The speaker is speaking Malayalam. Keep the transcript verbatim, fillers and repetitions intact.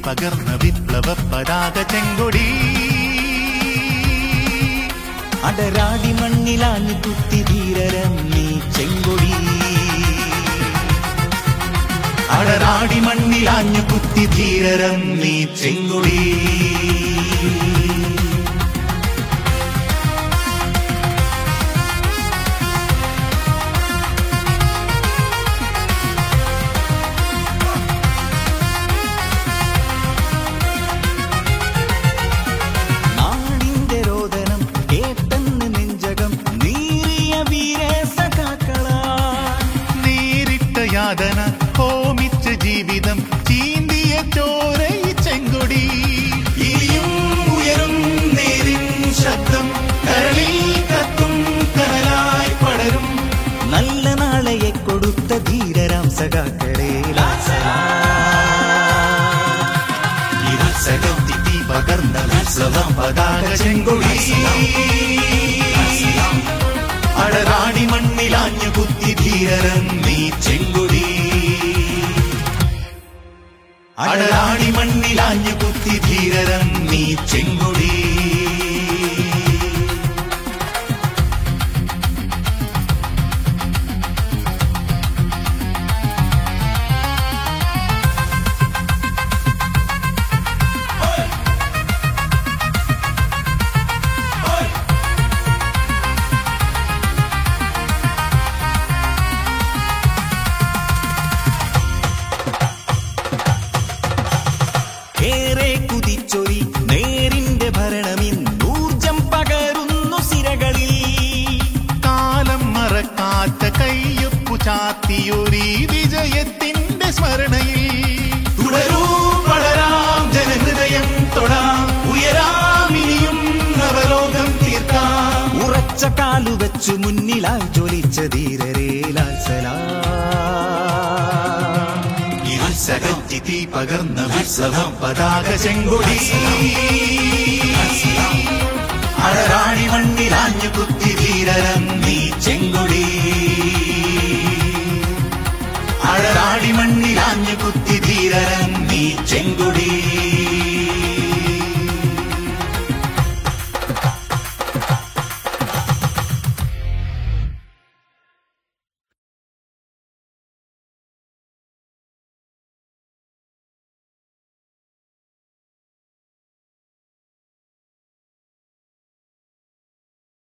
പകർന്ന വിപ്ലവ പതാക ചെങ്കൊടി. അടരാടി മണ്ണിലാഞ്ഞു കുത്തി ധീരരം നീ ചെങ്കൊടി. അടരാടി മണ്ണിലാഞ്ഞു കുത്തി ധീരരം നീ ചെങ്കൊടി. നാടിന്റെ രോദനം കേട്ടെന്ന് നെഞ്ചകം നീറിയ വീര സഖാക്കളാ. നേരിട്ട യാതന ഹോമിച്ച ജീവിതം ചീന്തിയ ചോരൈ ചെങ്കൊടി. ഇനിയും ഉയരും നേരിൻ ശബ്ദം കരളിൽ കത്തും കനലായി പടരും. നല്ല നാളെയെ കൊടുത്ത ധീരരാം സഖാക്കളെ സകത്തി പകർന്ന വിപ്ലവം പതാക ചെങ്കൊടി. അടരാടി മണ്ണിലാഞ്ഞു കുത്തി ധീരരം നീ ചെങ്കൊടി. അടരാടി മണ്ണിലാഞ്ഞു കുത്തി ധീരരം നീ ചെങ്കൊടി. ഏറെ കുതിച്ചൊരി നേരിന്റെ ഭരണമിന്നൂർജം പകരുന്നു സിരകളിൽ. കാലം മറക്കാത്ത കയ്യൊപ്പു ചാത്തിയൊരീ വിജയത്തിന്റെ സ്മരണയിൽ. തുടരൂ വളരാം ജനഹൃദയം തൊടാം ഉയരാം ഇനിയും നവലോകം തീർക്കാം. ഉറച്ച കാലുവച്ചു മുന്നിലായി ജ്വലിച്ച ധീരരേ ലാൽ സലാം. സകത്തി തീ പകർന്ന വിപ്ലവം പതാക ചെങ്കൊടി. അടരാടി മണ്ണിലാഞ്ഞു കുത്തി ധീരരം നീ ചെങ്കൊടി. അടരാടി മണ്ണിലാഞ്ഞു കുത്തി ധീരരം നീ ചെങ്കൊടി.